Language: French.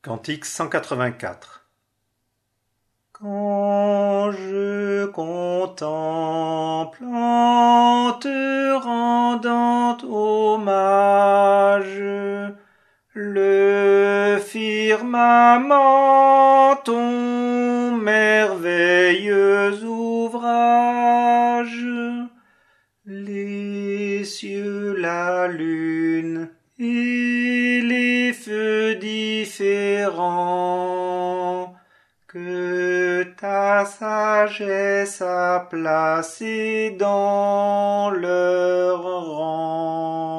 Cantique 184. Quand je contemple en te rendant hommage le firmament, ton merveilleux ouvrage, les cieux, la lune et les feux différents que ta sagesse a placés dans leur rang.